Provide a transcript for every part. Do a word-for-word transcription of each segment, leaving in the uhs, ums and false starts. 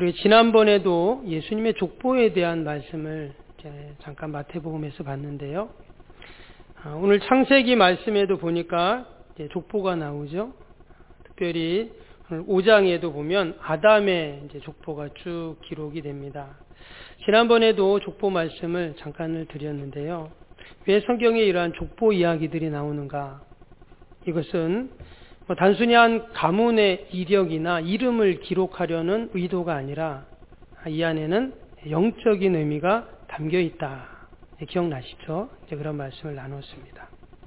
우리 지난번에도 예수님의 족보에 대한 말씀을 이제 잠깐 마태복음에서 봤는데요. 오늘 창세기 말씀에도 보니까 이제 족보가 나오죠. 특별히 오늘 오 장에도 보면 아담의 이제 족보가 쭉 기록이 됩니다. 지난번에도 족보 말씀을 잠깐을 드렸는데요. 왜 성경에 이러한 족보 이야기들이 나오는가? 이것은 뭐 단순히 한 가문의 이력이나 이름을 기록하려는 의도가 아니라 이 안에는 영적인 의미가 담겨 있다. 기억나시죠? 이제 그런 말씀을 나눴습니다.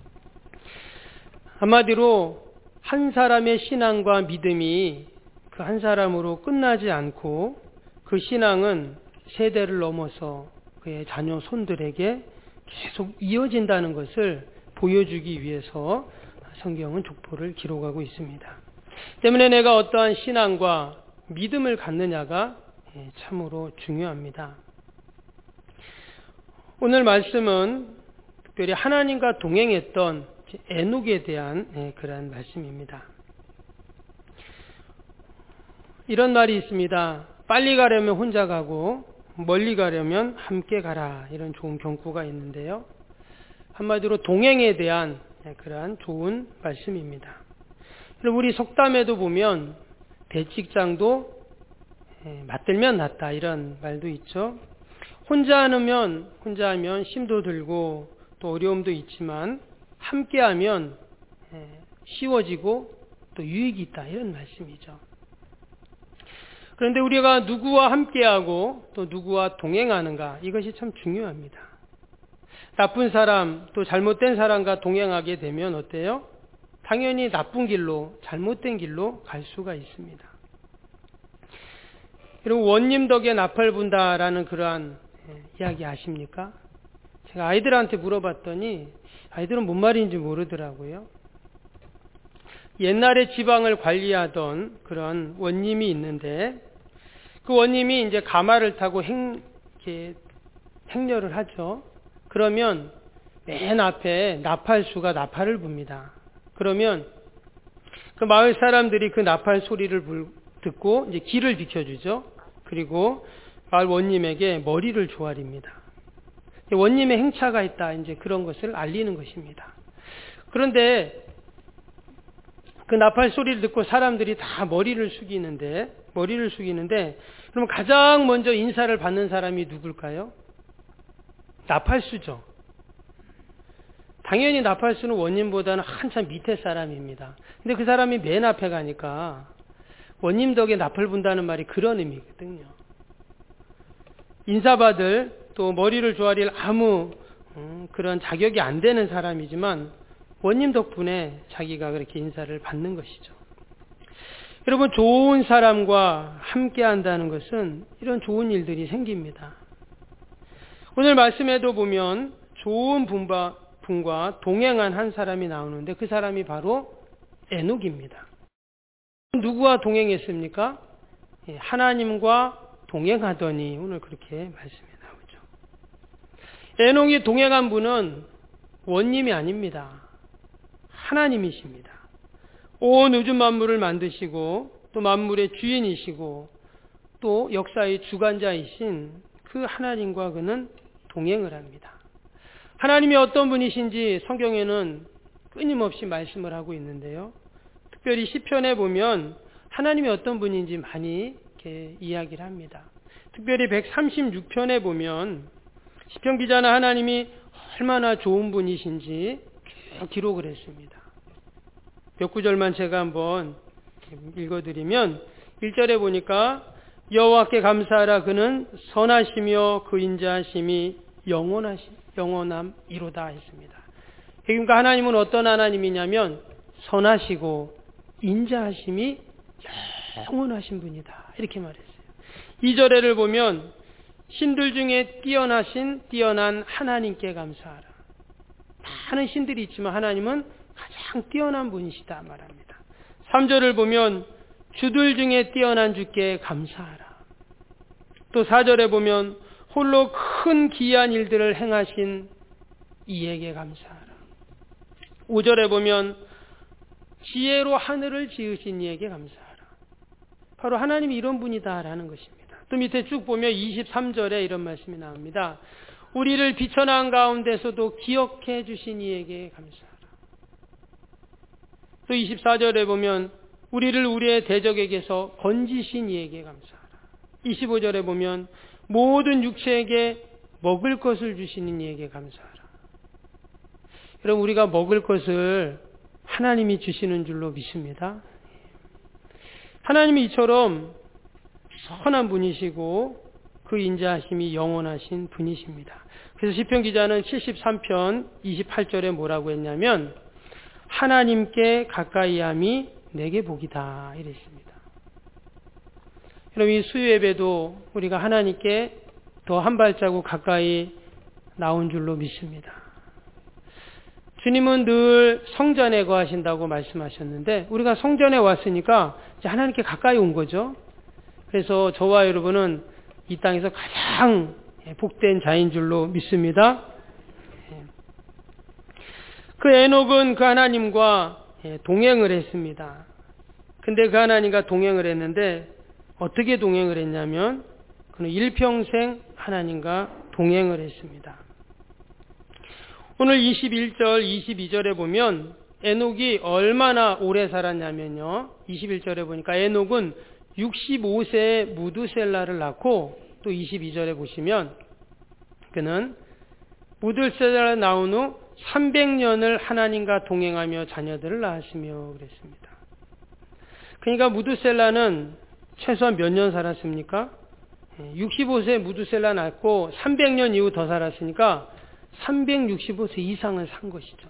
한마디로 한 사람의 신앙과 믿음이 그 한 사람으로 끝나지 않고 그 신앙은 세대를 넘어서 그의 자녀 손들에게 계속 이어진다는 것을 보여주기 위해서 성경은 족보를 기록하고 있습니다. 때문에 내가 어떠한 신앙과 믿음을 갖느냐가 참으로 중요합니다. 오늘 말씀은 특별히 하나님과 동행했던 에녹에 대한 그런 말씀입니다. 이런 말이 있습니다. 빨리 가려면 혼자 가고 멀리 가려면 함께 가라. 이런 좋은 경구가 있는데요. 한마디로 동행에 대한 그러한 좋은 말씀입니다. 우리 속담에도 보면 대직장도 맞들면 낫다 이런 말도 있죠. 혼자 하면 혼자 하면 힘도 들고 또 어려움도 있지만 함께하면 쉬워지고 또 유익이 있다 이런 말씀이죠. 그런데 우리가 누구와 함께하고 또 누구와 동행하는가 이것이 참 중요합니다. 나쁜 사람 또 잘못된 사람과 동행하게 되면 어때요? 당연히 나쁜 길로 잘못된 길로 갈 수가 있습니다. 그리고 원님 덕에 나팔 분다라는 그러한 이야기 아십니까? 제가 아이들한테 물어봤더니 아이들은 뭔 말인지 모르더라고요. 옛날에 지방을 관리하던 그런 원님이 있는데 그 원님이 이제 가마를 타고 행, 이렇게 행렬을 하죠. 그러면 맨 앞에 나팔수가 나팔을 붑니다. 그러면 그 마을 사람들이 그 나팔 소리를 듣고 이제 길을 비켜주죠. 그리고 마을 원님에게 머리를 조아립니다. 원님의 행차가 있다. 이제 그런 것을 알리는 것입니다. 그런데 그 나팔 소리를 듣고 사람들이 다 머리를 숙이는데 머리를 숙이는데 그럼 가장 먼저 인사를 받는 사람이 누굴까요? 나팔수죠. 당연히 나팔수는 원님보다는 한참 밑에 사람입니다. 근데 그 사람이 맨 앞에 가니까 원님 덕에 나팔 분다는 말이 그런 의미거든요. 인사받을 또 머리를 조아릴 아무 음, 그런 자격이 안 되는 사람이지만 원님 덕분에 자기가 그렇게 인사를 받는 것이죠. 여러분 좋은 사람과 함께 한다는 것은 이런 좋은 일들이 생깁니다. 오늘 말씀에도 보면 좋은 분과, 분과 동행한 한 사람이 나오는데 그 사람이 바로 에녹입니다. 누구와 동행했습니까? 하나님과 동행하더니 오늘 그렇게 말씀이 나오죠. 에녹이 동행한 분은 원님이 아닙니다. 하나님이십니다. 온 우주 만물을 만드시고 또 만물의 주인이시고 또 역사의 주관자이신 그 하나님과 그는 동행을 합니다. 하나님이 어떤 분이신지 성경에는 끊임없이 말씀을 하고 있는데요. 특별히 시편에 보면 하나님이 어떤 분인지 많이 이렇게 이야기를 합니다. 특별히 백삼십육 편에 보면 시편 기자는 하나님이 얼마나 좋은 분이신지 기록을 했습니다. 몇 구절만 제가 한번 읽어드리면 일 절에 보니까 여호와께 감사하라 그는 선하시며 그 인자하심이 영원하시, 영원함이로다 했습니다. 그러니까 하나님은 어떤 하나님이냐면 선하시고 인자하심이 영원하신 분이다 이렇게 말했어요. 이 절에를 보면 신들 중에 뛰어나신 뛰어난 하나님께 감사하라. 많은 신들이 있지만 하나님은 가장 뛰어난 분이시다 말합니다. 삼 절을 보면 주들 중에 뛰어난 주께 감사하라. 또 사 절에 보면 홀로 큰 기이한 일들을 행하신 이에게 감사하라. 오 절에 보면 지혜로 하늘을 지으신 이에게 감사하라. 바로 하나님이 이런 분이다라는 것입니다. 또 밑에 쭉 보면 이십삼 절에 이런 말씀이 나옵니다. 우리를 비천한 가운데서도 기억해 주신 이에게 감사하라. 또 이십사 절에 보면 우리를 우리의 대적에게서 건지신 이에게 감사하라. 이십오 절에 보면 모든 육체에게 먹을 것을 주시는 이에게 감사하라. 여러분, 우리가 먹을 것을 하나님이 주시는 줄로 믿습니다. 하나님이 이처럼 선한 분이시고 그 인자하심이 영원하신 분이십니다. 그래서 시편 기자는 칠십삼 편 이십팔 절에 뭐라고 했냐면 하나님께 가까이함이 내게 복이다 이랬습니다. 여러분, 이 수요 예배도 우리가 하나님께 더 한 발자국 가까이 나온 줄로 믿습니다. 주님은 늘 성전에 거하신다고 말씀하셨는데 우리가 성전에 왔으니까 이제 하나님께 가까이 온 거죠. 그래서 저와 여러분은 이 땅에서 가장 복된 자인 줄로 믿습니다. 그 에녹은 그 하나님과 동행을 했습니다. 근데 그 하나님과 동행을 했는데 어떻게 동행을 했냐면 그는 일평생 하나님과 동행을 했습니다. 오늘 이십일 절, 이십이 절에 보면 에녹이 얼마나 오래 살았냐면요. 이십일 절에 보니까 에녹은 육십오 세에 무두셀라를 낳고 또 이십이 절에 보시면 그는 무두셀라를 낳은 후 삼백 년을 하나님과 동행하며 자녀들을 낳았으며 그랬습니다. 그러니까 무두셀라는 최소한 몇 년 살았습니까? 육십오 세에 무두셀라 낳고 삼백 년 이후 더 살았으니까 삼백육십오 세 이상을 산 것이죠.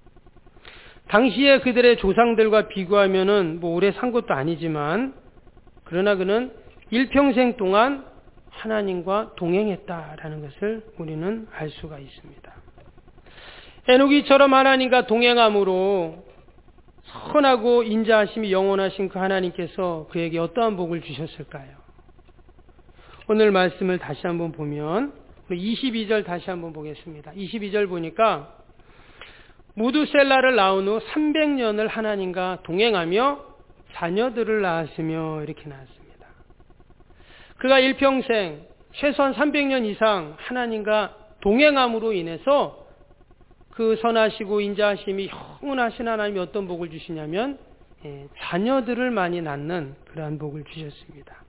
당시에 그들의 조상들과 비교하면은 뭐 오래 산 것도 아니지만 그러나 그는 일평생 동안 하나님과 동행했다라는 것을 우리는 알 수가 있습니다. 에녹이처럼 하나님과 동행함으로 선하고 인자하심이 영원하신 그 하나님께서 그에게 어떠한 복을 주셨을까요? 오늘 말씀을 다시 한번 보면 이십이 절 다시 한번 보겠습니다. 이십이 절 보니까 무두셀라를 낳은 후 삼백 년을 하나님과 동행하며 자녀들을 낳았으며 이렇게 나왔습니다. 그가 일평생 최소한 삼백 년 이상 하나님과 동행함으로 인해서 그 선하시고 인자하심이 영원하신 하나님이 어떤 복을 주시냐면 예, 자녀들을 많이 낳는 그러한 복을 주셨습니다.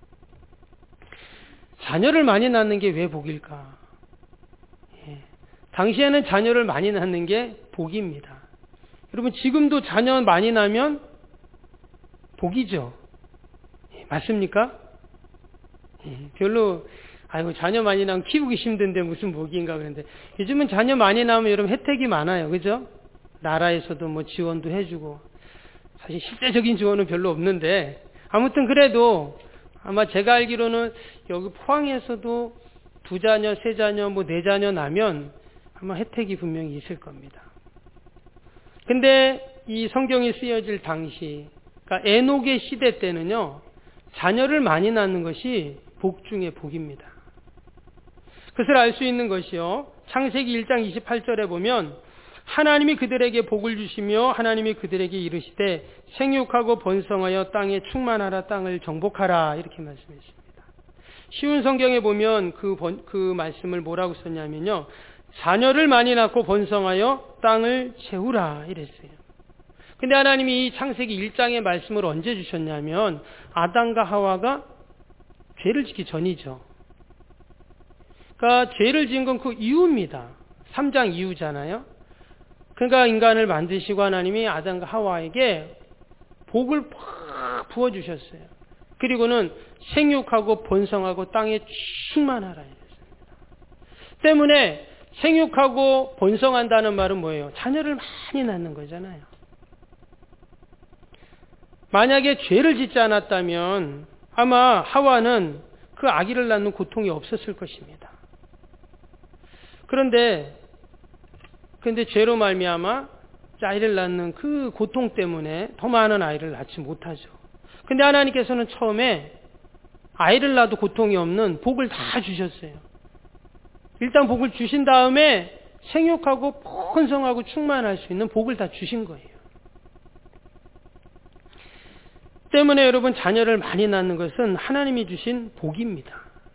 자녀를 많이 낳는 게 왜 복일까? 예, 당시에는 자녀를 많이 낳는 게 복입니다. 여러분, 지금도 자녀 많이 낳으면 복이죠. 예, 맞습니까? 예, 별로 아이고 자녀 많이 낳으면 키우기 힘든데 무슨 복인가 그런데 요즘은 자녀 많이 낳으면 여러분 혜택이 많아요. 그죠? 나라에서도 뭐 지원도 해주고 사실 실제적인 지원은 별로 없는데 아무튼 그래도 아마 제가 알기로는 여기 포항에서도 두 자녀, 세 자녀, 뭐 네 자녀 낳으면 아마 혜택이 분명히 있을 겁니다. 근데 이 성경이 쓰여질 당시, 그러니까 에녹의 시대 때는요, 자녀를 많이 낳는 것이 복 중의 복입니다. 그것을 알 수 있는 것이요, 창세기 일 장 이십팔 절에 보면 하나님이 그들에게 복을 주시며 하나님이 그들에게 이르시되 생육하고 번성하여 땅에 충만하라 땅을 정복하라 이렇게 말씀했습니다. 쉬운 성경에 보면 그, 번, 그 말씀을 뭐라고 썼냐면요, 자녀를 많이 낳고 번성하여 땅을 채우라 이랬어요. 근데 하나님이 이 창세기 일 장의 말씀을 언제 주셨냐면 아담과 하와가 죄를 짓기 전이죠. 그러니까 죄를 지은 건 그 이후입니다. 삼 장 이후잖아요. 그러니까 인간을 만드시고 하나님이 아담과 하와에게 복을 팍 부어주셨어요. 그리고는 생육하고 번성하고 땅에 충만하라 했습니다. 때문에 생육하고 번성한다는 말은 뭐예요? 자녀를 많이 낳는 거잖아요. 만약에 죄를 짓지 않았다면 아마 하와는 그 아기를 낳는 고통이 없었을 것입니다. 그런데 그런데 죄로 말미암아 아이를 낳는 그 고통 때문에 더 많은 아이를 낳지 못하죠. 근데 하나님께서는 처음에 아이를 낳아도 고통이 없는 복을 다 주셨어요. 일단 복을 주신 다음에 생육하고 번성하고 충만할 수 있는 복을 다 주신 거예요. 때문에 여러분 자녀를 많이 낳는 것은 하나님이 주신 복입니다.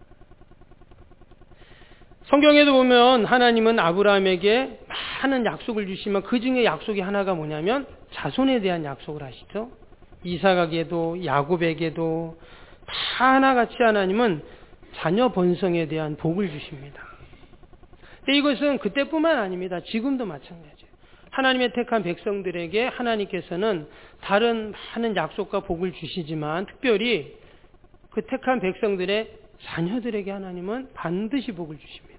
성경에도 보면 하나님은 아브라함에게 많은 약속을 주시면 그 중에 약속이 하나가 뭐냐면 자손에 대한 약속을 하시죠. 이삭에게도 야곱에게도 다 하나같이 하나님은 자녀 번성에 대한 복을 주십니다. 근데 이것은 그때뿐만 아닙니다. 지금도 마찬가지예요. 하나님의 택한 백성들에게 하나님께서는 다른 많은 약속과 복을 주시지만 특별히 그 택한 백성들의 자녀들에게 하나님은 반드시 복을 주십니다.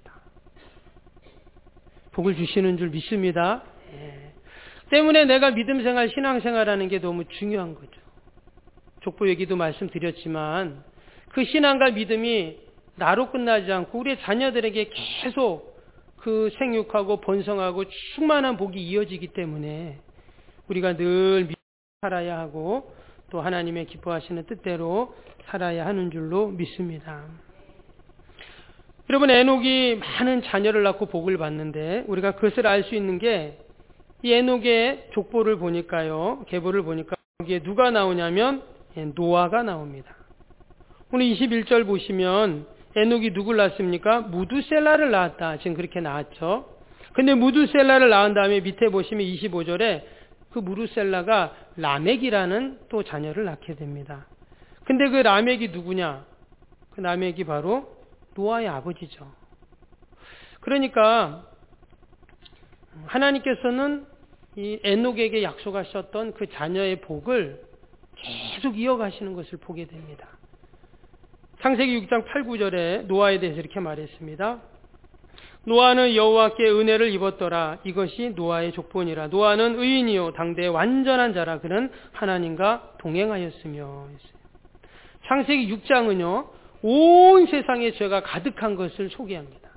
복을 주시는 줄 믿습니다. 예. 때문에 내가 믿음 생활, 신앙 생활하는 게 너무 중요한 거죠. 족보 얘기도 말씀드렸지만 그 신앙과 믿음이 나로 끝나지 않고 우리의 자녀들에게 계속 그 생육하고 번성하고 충만한 복이 이어지기 때문에 우리가 늘 믿음 살아야 하고 또 하나님의 기뻐하시는 뜻대로 살아야 하는 줄로 믿습니다. 여러분, 에녹이 많은 자녀를 낳고 복을 받는데 우리가 그것을 알 수 있는 게 이 에녹의 족보를 보니까요, 계보를 보니까 여기에 누가 나오냐면 노아가 나옵니다. 오늘 이십일 절 보시면 에녹이 누굴 낳았습니까? 무두셀라를 낳았다. 지금 그렇게 나왔죠. 근데 무두셀라를 낳은 다음에 밑에 보시면 이십오 절에 그 무두셀라가 라멕이라는 또 자녀를 낳게 됩니다. 근데 그 라멕이 누구냐? 그 라멕이 바로 노아의 아버지죠. 그러니까 하나님께서는 이 에녹에게 약속하셨던 그 자녀의 복을 계속 이어가시는 것을 보게 됩니다. 창세기 육 장 팔, 구 절에 노아에 대해서 이렇게 말했습니다. 노아는 여호와께 은혜를 입었더라. 이것이 노아의 족보니라. 노아는 의인이요 당대의 완전한 자라. 그는 하나님과 동행하였으며. 창세기 육 장은요 온 세상에 죄가 가득한 것을 소개합니다.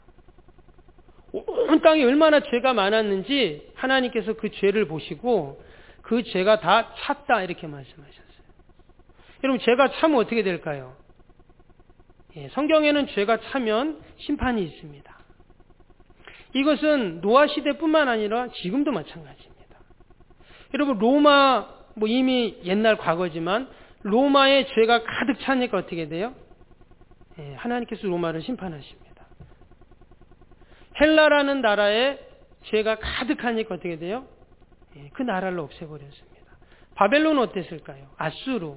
온 땅에 얼마나 죄가 많았는지 하나님께서 그 죄를 보시고 그 죄가 다 찼다 이렇게 말씀하셨어요. 여러분, 죄가 차면 어떻게 될까요? 예, 성경에는 죄가 차면 심판이 있습니다. 이것은 노아 시대뿐만 아니라 지금도 마찬가지입니다. 여러분, 로마 뭐 이미 옛날 과거지만 로마의 죄가 가득 차니까 어떻게 돼요? 예, 하나님께서 로마를 심판하십니다. 헬라라는 나라에 죄가 가득하니까 어떻게 돼요? 예, 그 나라를 없애버렸습니다. 바벨론은 어땠을까요? 아수르.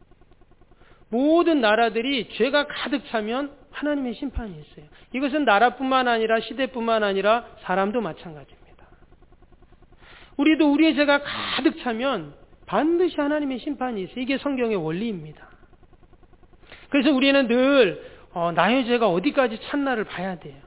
모든 나라들이 죄가 가득 차면 하나님의 심판이 있어요. 이것은 나라뿐만 아니라 시대뿐만 아니라 사람도 마찬가지입니다. 우리도 우리의 죄가 가득 차면 반드시 하나님의 심판이 있어요. 이게 성경의 원리입니다. 그래서 우리는 늘 어, 나의 죄가 어디까지 찼나를 봐야 돼요.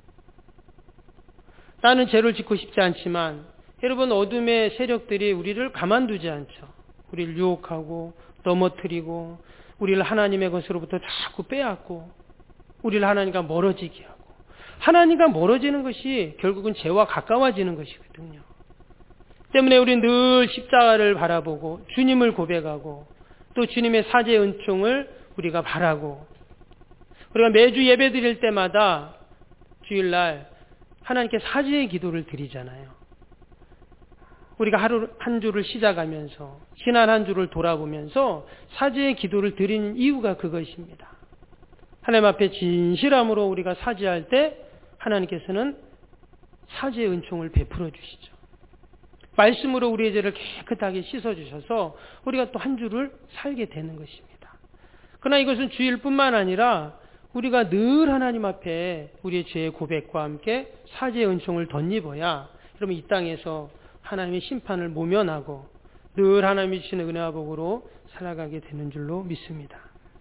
나는 죄를 짓고 싶지 않지만 여러분, 어둠의 세력들이 우리를 가만두지 않죠. 우리를 유혹하고 넘어뜨리고 우리를 하나님의 것으로부터 자꾸 빼앗고 우리를 하나님과 멀어지게 하고, 하나님과 멀어지는 것이 결국은 죄와 가까워지는 것이거든요. 때문에 우리는 늘 십자가를 바라보고 주님을 고백하고 또 주님의 사죄의 은총을 우리가 바라고, 우리가 매주 예배 드릴 때마다 주일날 하나님께 사죄의 기도를 드리잖아요. 우리가 하루 한 주를 시작하면서 지난 한 주를 돌아보면서 사죄의 기도를 드리는 이유가 그것입니다. 하나님 앞에 진실함으로 우리가 사죄할 때 하나님께서는 사죄의 은총을 베풀어 주시죠. 말씀으로 우리의 죄를 깨끗하게 씻어주셔서 우리가 또 한 주를 살게 되는 것입니다. 그러나 이것은 주일뿐만 아니라 우리가 늘 하나님 앞에 우리의 죄의 고백과 함께 사죄의 은총을 덧입어야 여러분 이 땅에서 하나님의 심판을 모면하고 늘 하나님이 주시는 은혜와 복으로 살아가게 되는 줄로 믿습니다.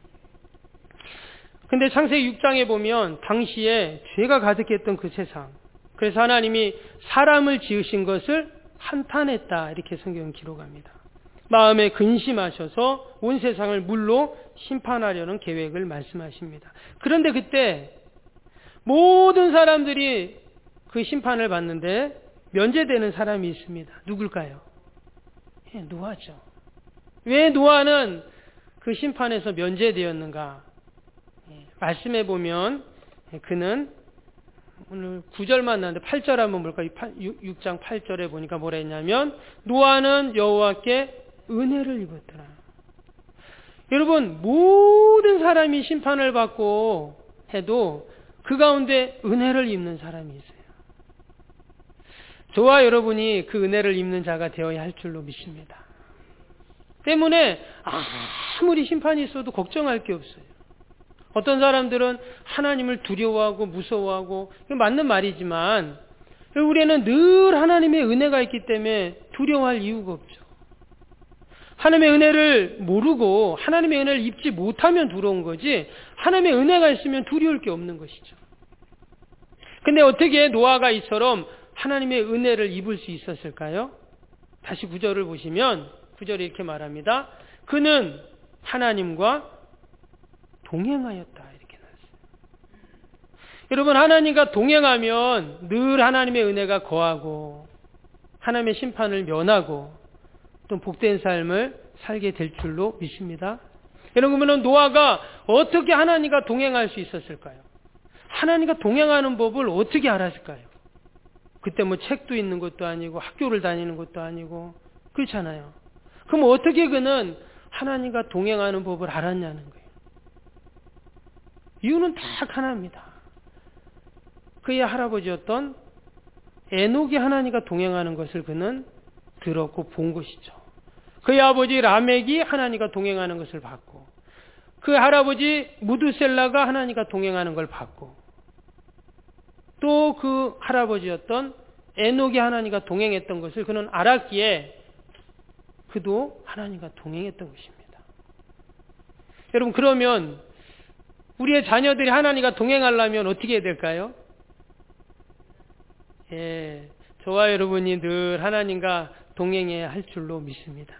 근데 창세기 육 장에 보면 당시에 죄가 가득했던 그 세상, 그래서 하나님이 사람을 지으신 것을 한탄했다 이렇게 성경은 기록합니다. 마음에 근심하셔서 온 세상을 물로 심판하려는 계획을 말씀하십니다. 그런데 그때 모든 사람들이 그 심판을 받는데 면제되는 사람이 있습니다. 누굴까요? 예, 노아죠. 왜 노아는 그 심판에서 면제되었는가? 예, 말씀해 보면 그는 오늘 구 절만 나왔는데 팔 절 한번 볼까요? 육 장 팔 절에 보니까 뭐라 했냐면 노아는 여호와께 은혜를 입었더라. 여러분, 모든 사람이 심판을 받고 해도 그 가운데 은혜를 입는 사람이 있어요. 저와 여러분이 그 은혜를 입는 자가 되어야 할 줄로 믿습니다. 때문에 아무리 심판이 있어도 걱정할 게 없어요. 어떤 사람들은 하나님을 두려워하고 무서워하고, 맞는 말이지만 우리는 늘 하나님의 은혜가 있기 때문에 두려워할 이유가 없죠. 하나님의 은혜를 모르고 하나님의 은혜를 입지 못하면 두려운 거지, 하나님의 은혜가 있으면 두려울 게 없는 것이죠. 근데 어떻게 노아가 이처럼 하나님의 은혜를 입을 수 있었을까요? 다시 구절을 보시면 구절이 이렇게 말합니다. 그는 하나님과 동행하였다, 이렇게 나왔어요. 여러분, 하나님과 동행하면 늘 하나님의 은혜가 거하고 하나님의 심판을 면하고 또 복된 삶을 살게 될 줄로 믿습니다. 여러분, 그러면 노아가 어떻게 하나님과 동행할 수 있었을까요? 하나님과 동행하는 법을 어떻게 알았을까요? 그때 뭐 책도 있는 것도 아니고 학교를 다니는 것도 아니고 그렇잖아요. 그럼 어떻게 그는 하나님과 동행하는 법을 알았냐는 거예요. 이유는 딱 하나입니다. 그의 할아버지였던 에녹이 하나님과 동행하는 것을 그는 들었고 본 것이죠. 그의 아버지 라멕이 하나님과 동행하는 것을 봤고, 그 할아버지 무드셀라가 하나님과 동행하는 걸 봤고, 또 그 할아버지였던 에녹이 하나님과 동행했던 것을 그는 알았기에 그도 하나님과 동행했던 것입니다. 여러분, 그러면 우리의 자녀들이 하나님과 동행하려면 어떻게 해야 될까요? 예, 저와 여러분이 늘 하나님과 동행해야 할 줄로 믿습니다.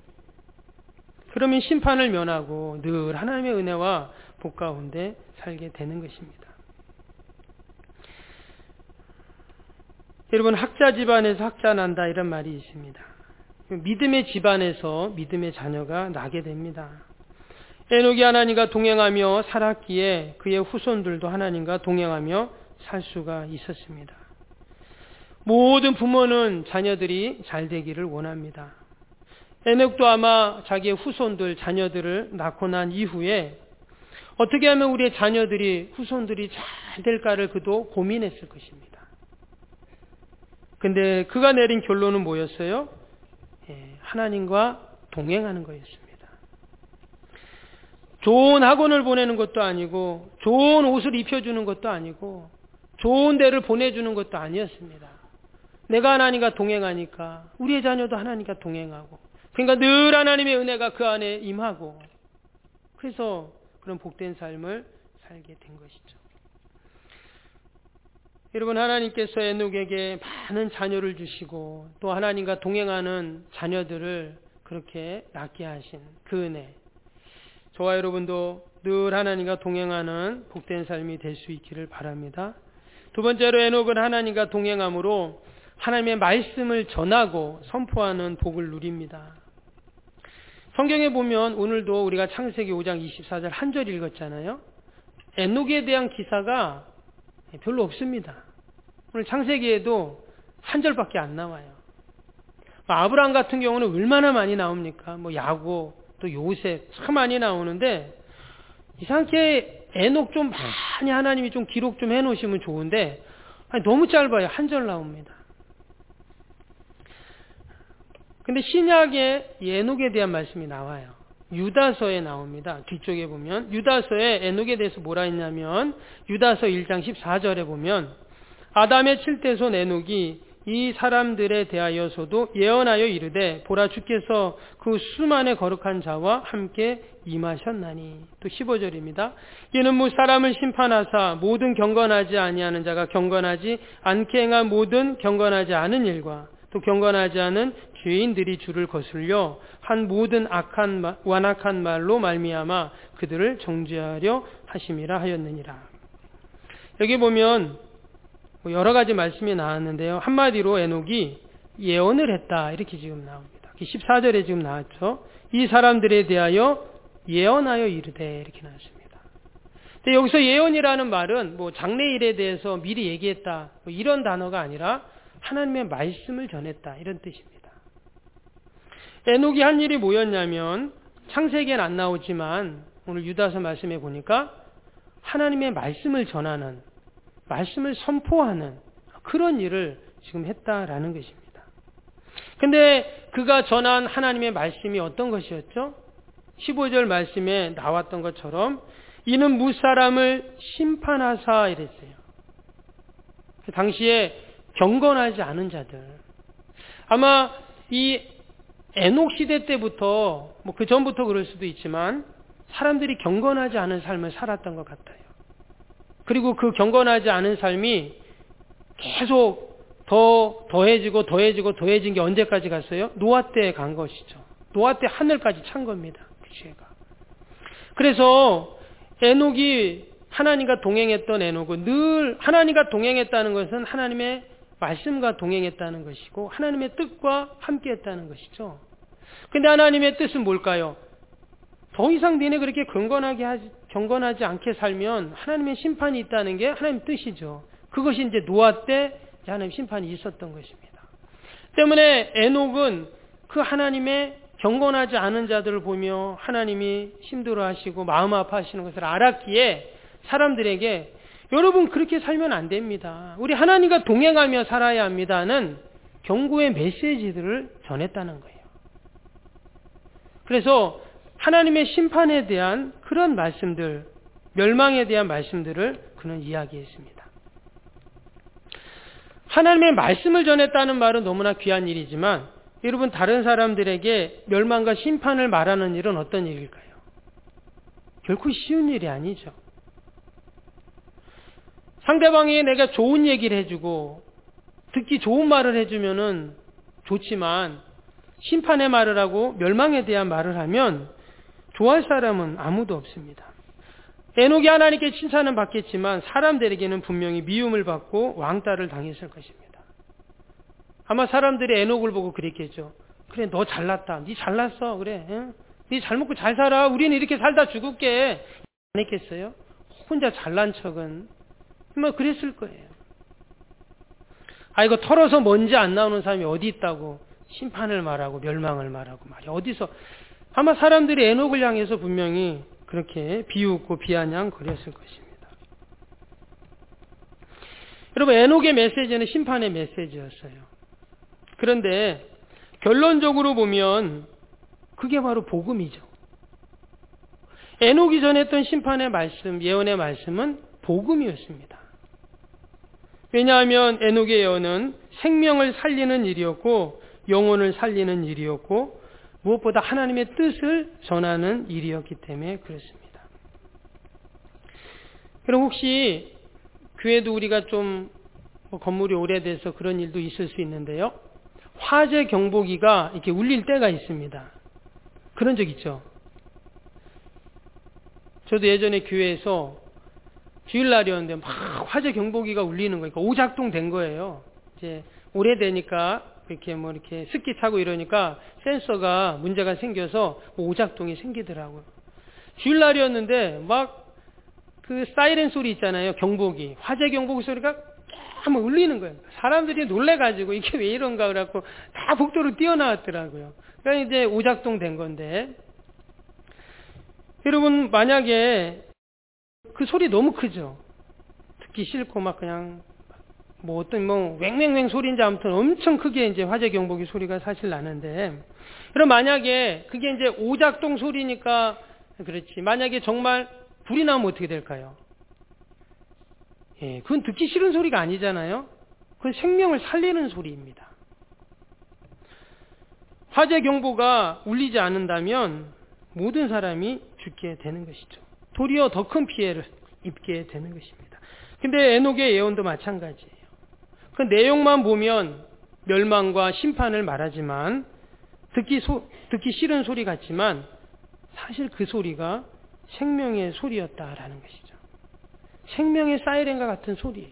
그러면 심판을 면하고 늘 하나님의 은혜와 복 가운데 살게 되는 것입니다. 여러분, 학자 집안에서 학자 난다, 이런 말이 있습니다. 믿음의 집안에서 믿음의 자녀가 나게 됩니다. 에녹이 하나님과 동행하며 살았기에 그의 후손들도 하나님과 동행하며 살 수가 있었습니다. 모든 부모는 자녀들이 잘 되기를 원합니다. 에녹도 아마 자기의 후손들, 자녀들을 낳고 난 이후에 어떻게 하면 우리의 자녀들이, 후손들이 잘 될까를 그도 고민했을 것입니다. 근데 그가 내린 결론은 뭐였어요? 예, 하나님과 동행하는 거였습니다. 좋은 학원을 보내는 것도 아니고, 좋은 옷을 입혀주는 것도 아니고, 좋은 데를 보내주는 것도 아니었습니다. 내가 하나님과 동행하니까 우리의 자녀도 하나님과 동행하고, 그러니까 늘 하나님의 은혜가 그 안에 임하고, 그래서 그런 복된 삶을 살게 된 것이죠. 여러분, 하나님께서 에녹에게 많은 자녀를 주시고 또 하나님과 동행하는 자녀들을 그렇게 낳게 하신 그 은혜, 저와 여러분도 늘 하나님과 동행하는 복된 삶이 될 수 있기를 바랍니다. 두 번째로, 에녹은 하나님과 동행함으로 하나님의 말씀을 전하고 선포하는 복을 누립니다. 성경에 보면 오늘도 우리가 창세기 오 장 이십사 절 한 절 읽었잖아요. 에녹에 대한 기사가 별로 없습니다. 오늘 창세기에도 한 절밖에 안 나와요. 아브라함 같은 경우는 얼마나 많이 나옵니까? 뭐 야곱, 또 요셉 참 많이 나오는데, 이상하게 에녹 좀 많이 하나님이 좀 기록 좀 해놓으시면 좋은데, 아니, 너무 짧아요. 한 절 나옵니다. 근데 신약에 에녹에 대한 말씀이 나와요. 유다서에 나옵니다. 뒤쪽에 보면 유다서에 에녹에 대해서 뭐라 했냐면, 유다서 일 장 십사 절에 보면 아담의 칠대손 에녹이 이 사람들에 대하여서도 예언하여 이르되, 보라, 주께서 그 수만의 거룩한 자와 함께 임하셨나니. 또 십오 절입니다. 이는 무 사람을 심판하사 모든 경건하지 아니하는 자가 경건하지 않게 행한 모든 경건하지 않은 일과 또 경건하지 않은 죄인들이 주를 거슬려 한 모든 악한 완악한 말로 말미암아 그들을 정죄하려 하심이라 하였느니라. 여기 보면 여러 가지 말씀이 나왔는데요. 한마디로 에녹이 예언을 했다, 이렇게 지금 나옵니다. 십사 절에 지금 나왔죠. 이 사람들에 대하여 예언하여 이르되, 이렇게 나왔습니다. 근데 여기서 예언이라는 말은 뭐 장래일에 대해서 미리 얘기했다, 뭐 이런 단어가 아니라 하나님의 말씀을 전했다, 이런 뜻입니다. 에녹이 한 일이 뭐였냐면, 창세기엔 안 나오지만 오늘 유다서 말씀에 보니까 하나님의 말씀을 전하는, 말씀을 선포하는 그런 일을 지금 했다라는 것입니다. 근데 그가 전한 하나님의 말씀이 어떤 것이었죠? 십오 절 말씀에 나왔던 것처럼 이는 무사람을 심판하사 이랬어요. 당시에 경건하지 않은 자들. 아마 이 에녹 시대 때부터 뭐 그 전부터 그럴 수도 있지만 사람들이 경건하지 않은 삶을 살았던 것 같아요. 그리고 그 경건하지 않은 삶이 계속 더 더해지고 더해지고 더해진 게 언제까지 갔어요? 노아 때에 간 것이죠. 노아 때 하늘까지 찬 겁니다. 그 죄가. 그래서 에녹이 하나님과 동행했던 에녹은 늘 하나님과 동행했다는 것은 하나님의 말씀과 동행했다는 것이고 하나님의 뜻과 함께했다는 것이죠. 근데 하나님의 뜻은 뭘까요? 더 이상 너네 그렇게 경건하게 하지, 경건하지 않게 살면 하나님의 심판이 있다는 게 하나님의 뜻이죠. 그것이 이제 노아 때 하나님 심판이 있었던 것입니다. 때문에 에녹은 그 하나님의 경건하지 않은 자들을 보며 하나님이 힘들어하시고 마음 아파하시는 것을 알았기에 사람들에게 여러분 그렇게 살면 안 됩니다. 우리 하나님과 동행하며 살아야 합니다는 경고의 메시지들을 전했다는 거예요. 그래서 하나님의 심판에 대한 그런 말씀들, 멸망에 대한 말씀들을 그는 이야기했습니다. 하나님의 말씀을 전했다는 말은 너무나 귀한 일이지만 여러분 다른 사람들에게 멸망과 심판을 말하는 일은 어떤 일일까요? 결코 쉬운 일이 아니죠. 상대방이 내가 좋은 얘기를 해주고 듣기 좋은 말을 해주면은 좋지만 심판의 말을 하고 멸망에 대한 말을 하면 좋아할 사람은 아무도 없습니다. 에녹이 하나님께 칭찬은 받겠지만 사람들에게는 분명히 미움을 받고 왕따를 당했을 것입니다. 아마 사람들이 에녹을 보고 그랬겠죠. 그래 너 잘났다. 네 잘났어. 그래. 응? 네 잘 먹고 잘 살아. 우리는 이렇게 살다 죽을게. 안 했겠어요? 혼자 잘난 척은. 뭐 그랬을 거예요. 아 이거 털어서 먼지 안 나오는 사람이 어디 있다고 심판을 말하고 멸망을 말하고 말이야. 어디서 아마 사람들이 에녹을 향해서 분명히 그렇게 비웃고 비아냥거렸을 것입니다. 여러분 에녹의 메시지는 심판의 메시지였어요. 그런데 결론적으로 보면 그게 바로 복음이죠. 에녹이 전했던 심판의 말씀, 예언의 말씀은 복음이었습니다. 왜냐하면 에녹의 예언은 생명을 살리는 일이었고 영혼을 살리는 일이었고 무엇보다 하나님의 뜻을 전하는 일이었기 때문에 그렇습니다. 그럼 혹시 교회도 우리가 좀 뭐 건물이 오래돼서 그런 일도 있을 수 있는데요. 화재 경보기가 이렇게 울릴 때가 있습니다. 그런 적 있죠. 저도 예전에 교회에서 주일날이었는데 막 화재 경보기가 울리는 거니까 오작동 된 거예요. 이제 오래되니까 이렇게 뭐 이렇게 습기 차고 이러니까 센서가 문제가 생겨서 오작동이 생기더라고요. 주일날이었는데 막 그 사이렌 소리 있잖아요. 경보기. 화재 경보기 소리가 막 울리는 거예요. 사람들이 놀래가지고 이게 왜 이런가 그래갖고 다 복도로 뛰어나왔더라고요. 그러니까 이제 오작동 된 건데 여러분 만약에 그 소리 너무 크죠. 듣기 싫고 막 그냥 뭐 어떤 뭐 왱왱왱 소리인지 아무튼 엄청 크게 이제 화재 경보기 소리가 사실 나는데 그럼 만약에 그게 이제 오작동 소리니까 그렇지 만약에 정말 불이 나면 어떻게 될까요? 예, 그건 듣기 싫은 소리가 아니잖아요. 그건 생명을 살리는 소리입니다. 화재 경보가 울리지 않는다면 모든 사람이 죽게 되는 것이죠. 도리어 더 큰 피해를 입게 되는 것입니다. 근데 에녹의 예언도 마찬가지예요. 그 내용만 보면 멸망과 심판을 말하지만 듣기, 소, 듣기 싫은 소리 같지만 사실 그 소리가 생명의 소리였다라는 것이죠. 생명의 사이렌과 같은 소리예요.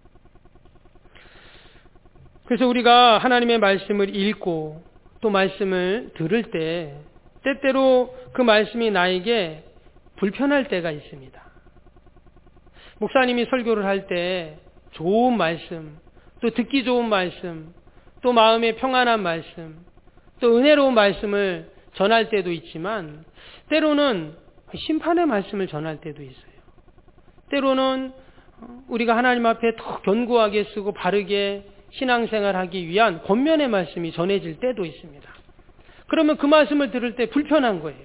그래서 우리가 하나님의 말씀을 읽고 또 말씀을 들을 때 때때로 그 말씀이 나에게 불편할 때가 있습니다. 목사님이 설교를 할 때 좋은 말씀, 또 듣기 좋은 말씀, 또 마음에 평안한 말씀, 또 은혜로운 말씀을 전할 때도 있지만 때로는 심판의 말씀을 전할 때도 있어요. 때로는 우리가 하나님 앞에 더 견고하게 쓰고 바르게 신앙생활하기 위한 권면의 말씀이 전해질 때도 있습니다. 그러면 그 말씀을 들을 때 불편한 거예요.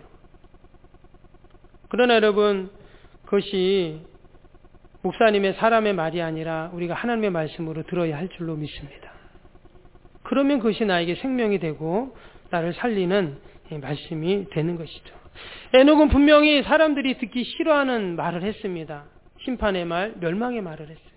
그러나 여러분, 그것이 목사님의 사람의 말이 아니라 우리가 하나님의 말씀으로 들어야 할 줄로 믿습니다. 그러면 그것이 나에게 생명이 되고 나를 살리는 말씀이 되는 것이죠. 에녹은 분명히 사람들이 듣기 싫어하는 말을 했습니다. 심판의 말, 멸망의 말을 했어요.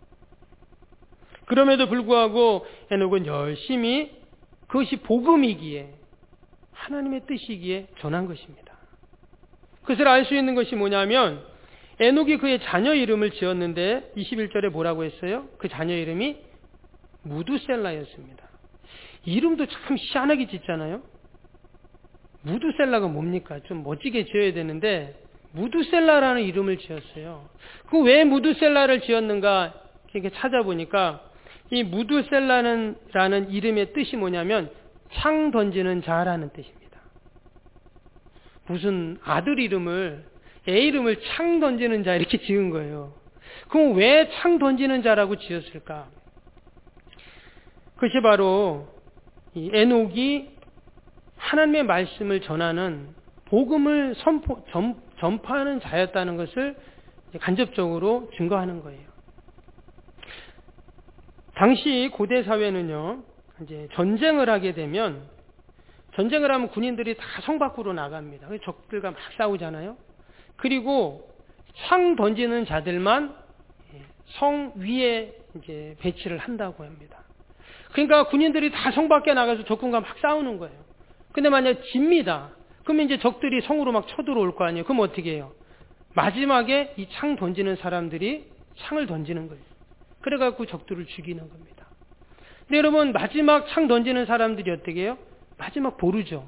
그럼에도 불구하고 에녹은 열심히 그것이 복음이기에 하나님의 뜻이기에 전한 것입니다. 그것을 알 수 있는 것이 뭐냐면 에녹이 그의 자녀 이름을 지었는데 이십일 절에 뭐라고 했어요? 그 자녀 이름이 무두셀라였습니다. 이름도 참 희한하게 짓잖아요. 무두셀라가 뭡니까? 좀 멋지게 지어야 되는데 무두셀라라는 이름을 지었어요. 그 왜 무두셀라를 지었는가 이렇게 찾아보니까 이 무두셀라는 라는 이름의 뜻이 뭐냐면 창 던지는 자라는 뜻입니다. 무슨 아들 이름을 애 이름을 창 던지는 자 이렇게 지은 거예요. 그럼 왜 창 던지는 자라고 지었을까? 그것이 바로 이 에녹이 하나님의 말씀을 전하는 복음을 선포, 전, 전파하는 자였다는 것을 간접적으로 증거하는 거예요. 당시 고대 사회는요, 이제 전쟁을 하게 되면 전쟁을 하면 군인들이 다 성 밖으로 나갑니다. 적들과 막 싸우잖아요. 그리고 창 던지는 자들만 성 위에 이제 배치를 한다고 합니다. 그러니까 군인들이 다 성 밖에 나가서 적군과 막 싸우는 거예요. 근데 만약 집니다. 그러면 이제 적들이 성으로 막 쳐들어올 거 아니에요. 그럼 어떻게 해요? 마지막에 이 창 던지는 사람들이 창을 던지는 거예요. 그래갖고 적들을 죽이는 겁니다. 근데 여러분, 마지막 창 던지는 사람들이 어떻게 해요? 마지막 보루죠.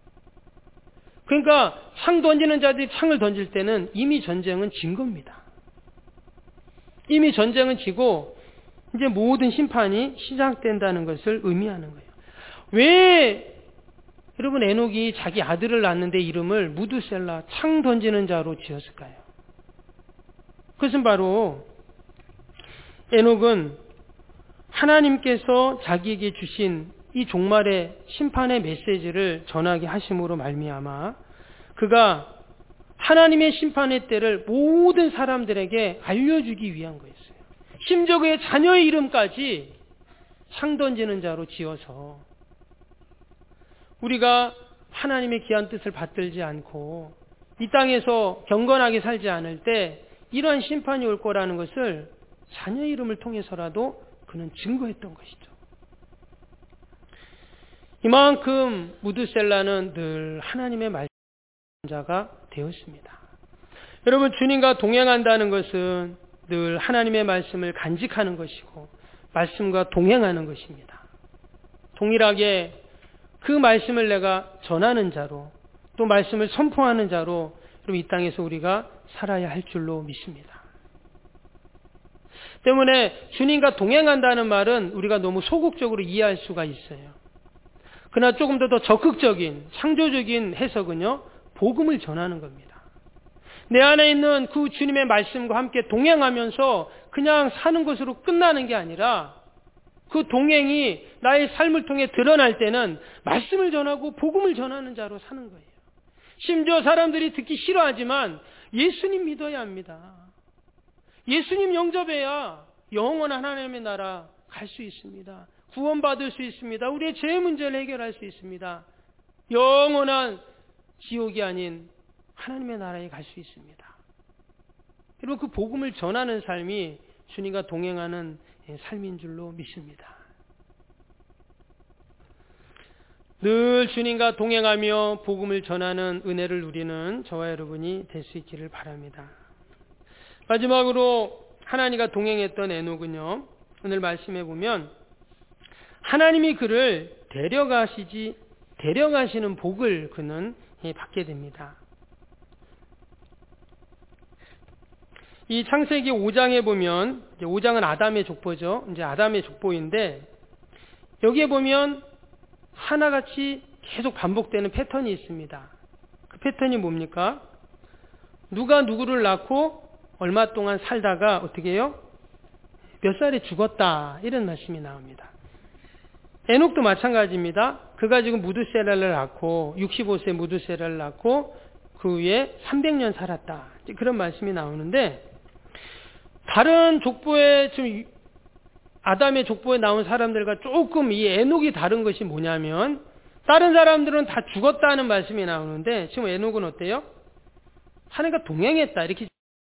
그러니까 창 던지는 자들이 창을 던질 때는 이미 전쟁은 진 겁니다. 이미 전쟁은 지고 이제 모든 심판이 시작된다는 것을 의미하는 거예요. 왜 여러분 에녹이 자기 아들을 낳았는데 이름을 무두셀라 창 던지는 자로 지었을까요? 그것은 바로 에녹은 하나님께서 자기에게 주신 이 종말의 심판의 메시지를 전하게 하심으로 말미암아 그가 하나님의 심판의 때를 모든 사람들에게 알려주기 위한 거였어요. 심지어 그의 자녀의 이름까지 창 던지는 자로 지어서 우리가 하나님의 귀한 뜻을 받들지 않고 이 땅에서 경건하게 살지 않을 때 이러한 심판이 올 거라는 것을 자녀 이름을 통해서라도 그는 증거했던 것이죠. 이만큼 무두셀라는 늘 하나님의 말씀자가 되었습니다. 여러분, 주님과 동행한다는 것은 늘 하나님의 말씀을 간직하는 것이고 말씀과 동행하는 것입니다. 동일하게 그 말씀을 내가 전하는 자로 또 말씀을 선포하는 자로 그럼 이 땅에서 우리가 살아야 할 줄로 믿습니다. 때문에 주님과 동행한다는 말은 우리가 너무 소극적으로 이해할 수가 있어요. 그러나 조금 더 더 적극적인 창조적인 해석은요, 복음을 전하는 겁니다. 내 안에 있는 그 주님의 말씀과 함께 동행하면서 그냥 사는 것으로 끝나는 게 아니라 그 동행이 나의 삶을 통해 드러날 때는 말씀을 전하고 복음을 전하는 자로 사는 거예요. 심지어 사람들이 듣기 싫어하지만 예수님 믿어야 합니다. 예수님 영접해야 영원한 하나님의 나라 갈 수 있습니다. 구원받을 수 있습니다. 우리의 죄 문제를 해결할 수 있습니다. 영원한 지옥이 아닌 하나님의 나라에 갈 수 있습니다. 여러분, 그 복음을 전하는 삶이 주님과 동행하는 삶인 줄로 믿습니다. 늘 주님과 동행하며 복음을 전하는 은혜를 누리는 저와 여러분이 될 수 있기를 바랍니다. 마지막으로 하나님과 동행했던 에녹은요, 오늘 말씀해 보면 하나님이 그를 데려가시지 데려가시는 복을 그는 받게 됩니다. 이 창세기 오 장에 보면, 오 장은 아담의 족보죠. 이제 아담의 족보인데, 여기에 보면 하나같이 계속 반복되는 패턴이 있습니다. 그 패턴이 뭡니까? 누가 누구를 낳고 얼마 동안 살다가 어떻게 해요? 몇 살에 죽었다 이런 말씀이 나옵니다. 에녹도 마찬가지입니다. 그가 지금 무드셀라를 낳고 육십오 세 무드셀라를 낳고 그 후에 삼백 년 살았다. 그런 말씀이 나오는데 다른 족보에 지금 아담의 족보에 나온 사람들과 조금 이 에녹이 다른 것이 뭐냐면 다른 사람들은 다 죽었다는 말씀이 나오는데 지금 에녹은 어때요? 하나님과 동행했다 이렇게.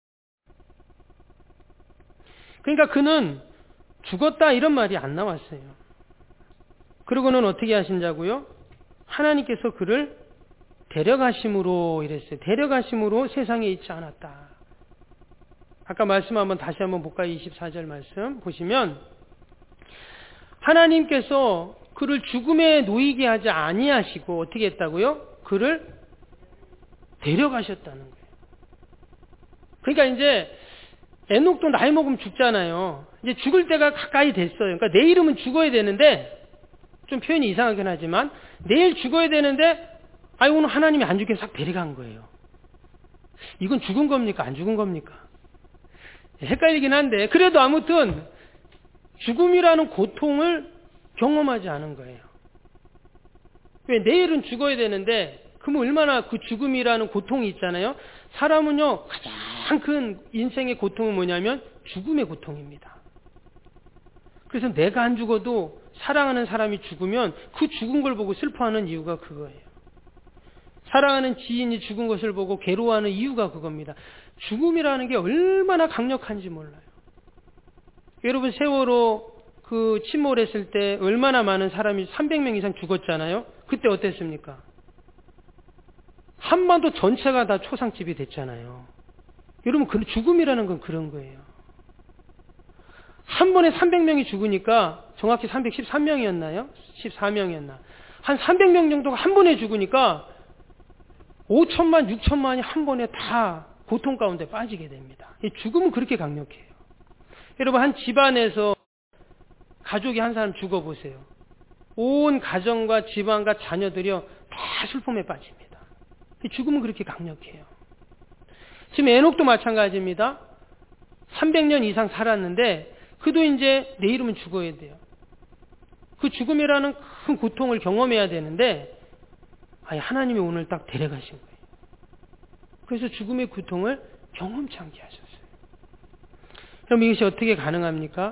그러니까 그는 죽었다 이런 말이 안 나왔어요. 그러고는 어떻게 하신다고요? 하나님께서 그를 데려가심으로 이랬어요. 데려가심으로 세상에 있지 않았다. 아까 말씀 한번 다시 한번 볼까요? 이십사 절 말씀 보시면 하나님께서 그를 죽음에 놓이게 하지 아니하시고 어떻게 했다고요? 그를 데려가셨다는 거예요. 그러니까 이제 에녹도 나이 먹으면 죽잖아요. 이제 죽을 때가 가까이 됐어요. 그러니까 내일이면 죽어야 되는데 좀 표현이 이상하긴 하지만 내일 죽어야 되는데 아이 오늘 하나님이 안 죽게 싹 데려간 거예요. 이건 죽은 겁니까? 안 죽은 겁니까? 헷갈리긴 한데 그래도 아무튼 죽음이라는 고통을 경험하지 않은 거예요. 왜? 내일은 죽어야 되는데 그러면 얼마나 그 죽음이라는 고통이 있잖아요. 사람은요 가장 큰 인생의 고통은 뭐냐면 죽음의 고통입니다. 그래서 내가 안 죽어도 사랑하는 사람이 죽으면 그 죽은 걸 보고 슬퍼하는 이유가 그거예요. 사랑하는 지인이 죽은 것을 보고 괴로워하는 이유가 그겁니다. 죽음이라는 게 얼마나 강력한지 몰라요. 여러분 세월호 그 침몰했을 때 얼마나 많은 사람이 삼백 명 이상 죽었잖아요. 그때 어땠습니까? 한반도 전체가 다 초상집이 됐잖아요. 여러분 그 죽음이라는 건 그런 거예요. 한 번에 삼백 명이 죽으니까 정확히 삼백십삼 명이었나요? 십사 명이었나? 한 삼백 명 정도가 한 번에 죽으니까 오천만, 육천만이 한 번에 다 고통 가운데 빠지게 됩니다. 죽음은 그렇게 강력해요. 여러분 한 집안에서 가족이 한 사람 죽어보세요. 온 가정과 집안과 자녀들이요 다 슬픔에 빠집니다. 죽음은 그렇게 강력해요. 지금 에녹도 마찬가지입니다. 삼백 년 이상 살았는데 그도 이제 내일이면 죽어야 돼요. 그 죽음이라는 큰 고통을 경험해야 되는데 아니 하나님이 오늘 딱 데려가신 거예요. 그래서 죽음의 고통을 경험치 않게 하셨어요. 그럼 이것이 어떻게 가능합니까?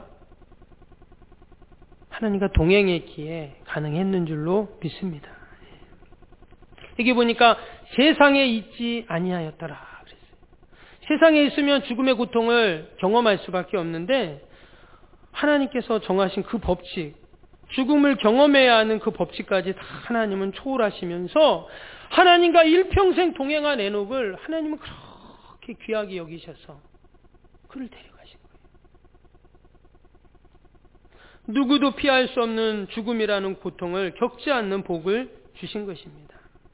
하나님과 동행했기에 가능했는 줄로 믿습니다. 여기 보니까 세상에 있지 아니하였더라 그랬어요. 세상에 있으면 죽음의 고통을 경험할 수밖에 없는데 하나님께서 정하신 그 법칙, 죽음을 경험해야 하는 그 법칙까지 다 하나님은 초월하시면서 하나님과 일평생 동행한 에녹을 하나님은 그렇게 귀하게 여기셔서 그를 데려가신 거예요. 누구도 피할 수 없는 죽음이라는 고통을 겪지 않는 복을 주신 것입니다.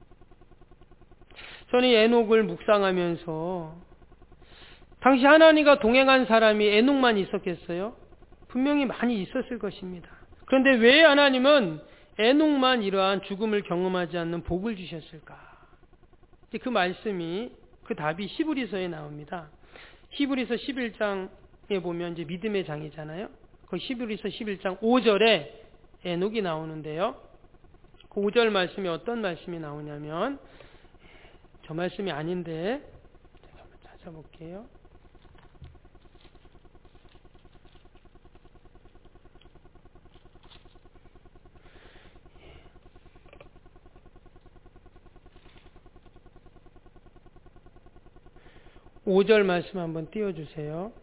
저는 이 에녹을 묵상하면서 당시 하나님과 동행한 사람이 에녹만 있었겠어요? 분명히 많이 있었을 것입니다. 그런데 왜 하나님은 에녹만 이러한 죽음을 경험하지 않는 복을 주셨을까? 그 말씀이, 그 답이 히브리서에 나옵니다. 히브리서 십일 장에 보면 이제 믿음의 장이잖아요. 그 히브리서 십일 장 오 절에 에녹이 나오는데요. 그 오 절 말씀이 어떤 말씀이 나오냐면, 저 말씀이 아닌데, 제가 한번 찾아볼게요. 오 절 말씀 한번 띄워주세요.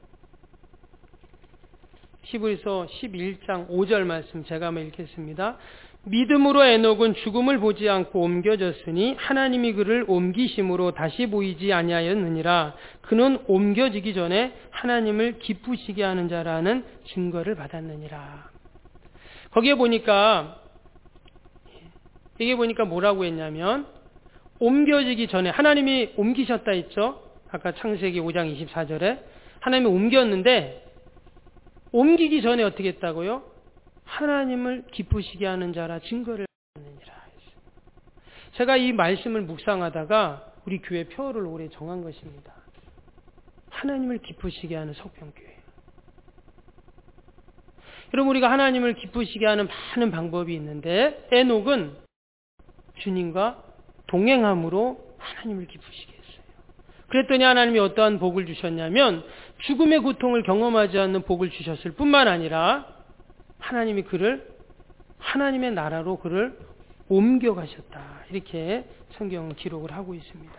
히브리서 십일 장 오 절 말씀 제가 한번 읽겠습니다. 믿음으로 에녹은 죽음을 보지 않고 옮겨졌으니 하나님이 그를 옮기심으로 다시 보이지 아니하였느니라. 그는 옮겨지기 전에 하나님을 기쁘시게 하는 자라는 증거를 받았느니라. 거기에 보니까 이게 보니까 뭐라고 했냐면 옮겨지기 전에 하나님이 옮기셨다 했죠. 아까 창세기 오 장 이십사 절에 하나님이 옮겼는데 옮기기 전에 어떻게 했다고요? 하나님을 기쁘시게 하는 자라 증거를 받느니라. 제가 이 말씀을 묵상하다가 우리 교회 표어를 올해 정한 것입니다. 하나님을 기쁘시게 하는 석병교회. 여러분, 우리가 하나님을 기쁘시게 하는 많은 방법이 있는데 에녹은 주님과 동행함으로 하나님을 기쁘시게 했어요. 그랬더니 하나님이 어떠한 복을 주셨냐면 죽음의 고통을 경험하지 않는 복을 주셨을 뿐만 아니라 하나님이 그를 하나님의 나라로 그를 옮겨가셨다. 이렇게 성경은 기록을 하고 있습니다.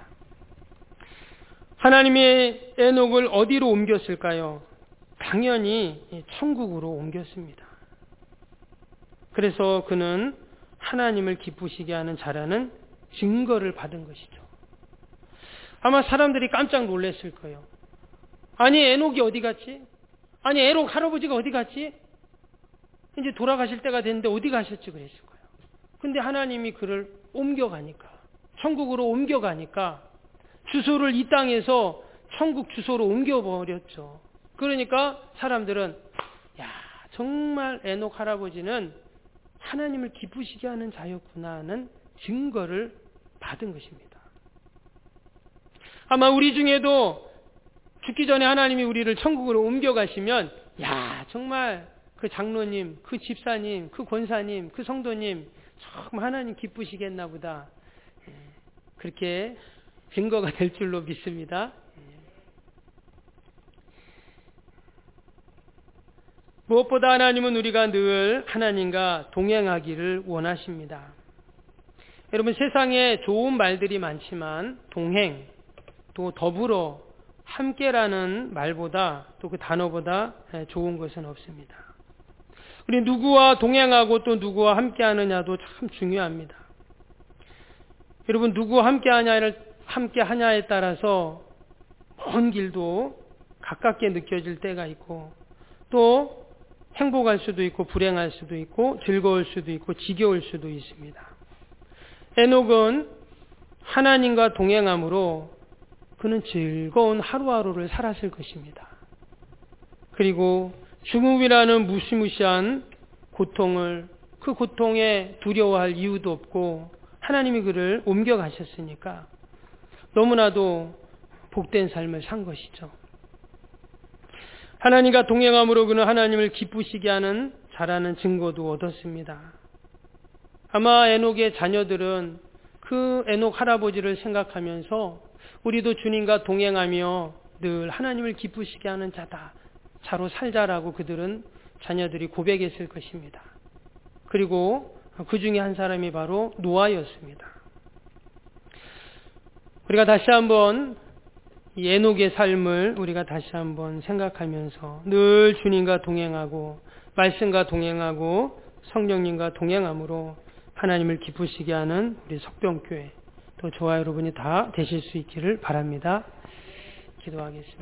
하나님의 에녹을 어디로 옮겼을까요? 당연히 천국으로 옮겼습니다. 그래서 그는 하나님을 기쁘시게 하는 자라는 증거를 받은 것이죠. 아마 사람들이 깜짝 놀랐을 거예요. 아니, 에녹이 어디 갔지? 아니, 에녹 할아버지가 어디 갔지? 이제 돌아가실 때가 됐는데 어디 가셨지? 그랬을 거예요. 근데 하나님이 그를 옮겨가니까, 천국으로 옮겨가니까 주소를 이 땅에서 천국 주소로 옮겨버렸죠. 그러니까 사람들은 야, 정말 에녹 할아버지는 하나님을 기쁘시게 하는 자였구나 하는 증거를 받은 것입니다. 아마 우리 중에도 죽기 전에 하나님이 우리를 천국으로 옮겨가시면 야, 정말 그 장로님, 그 집사님, 그 권사님, 그 성도님 정말 하나님 기쁘시겠나 보다. 그렇게 증거가 될 줄로 믿습니다. 무엇보다 하나님은 우리가 늘 하나님과 동행하기를 원하십니다. 여러분, 세상에 좋은 말들이 많지만 동행, 또 더불어, 함께라는 말보다 또 그 단어보다 좋은 것은 없습니다. 우리 누구와 동행하고 또 누구와 함께하느냐도 참 중요합니다. 여러분, 누구와 함께하냐를 함께하냐에 따라서 먼 길도 가깝게 느껴질 때가 있고 또 행복할 수도 있고 불행할 수도 있고 즐거울 수도 있고 지겨울 수도 있습니다. 에녹은 하나님과 동행함으로 그는 즐거운 하루하루를 살았을 것입니다. 그리고 죽음이라는 무시무시한 고통을 그 고통에 두려워할 이유도 없고 하나님이 그를 옮겨가셨으니까 너무나도 복된 삶을 산 것이죠. 하나님과 동행함으로 그는 하나님을 기쁘시게 하는 자라는 증거도 얻었습니다. 아마 에녹의 자녀들은 그 에녹 할아버지를 생각하면서 우리도 주님과 동행하며 늘 하나님을 기쁘시게 하는 자다, 자로 살자라고 그들은 자녀들이 고백했을 것입니다. 그리고 그 중에 한 사람이 바로 노아였습니다. 우리가 다시 한번 이 에녹의 삶을 우리가 다시 한번 생각하면서 늘 주님과 동행하고 말씀과 동행하고 성령님과 동행함으로 하나님을 기쁘시게 하는 우리 석병교회 또 저와 여러분이 다 되실 수 있기를 바랍니다. 기도하겠습니다.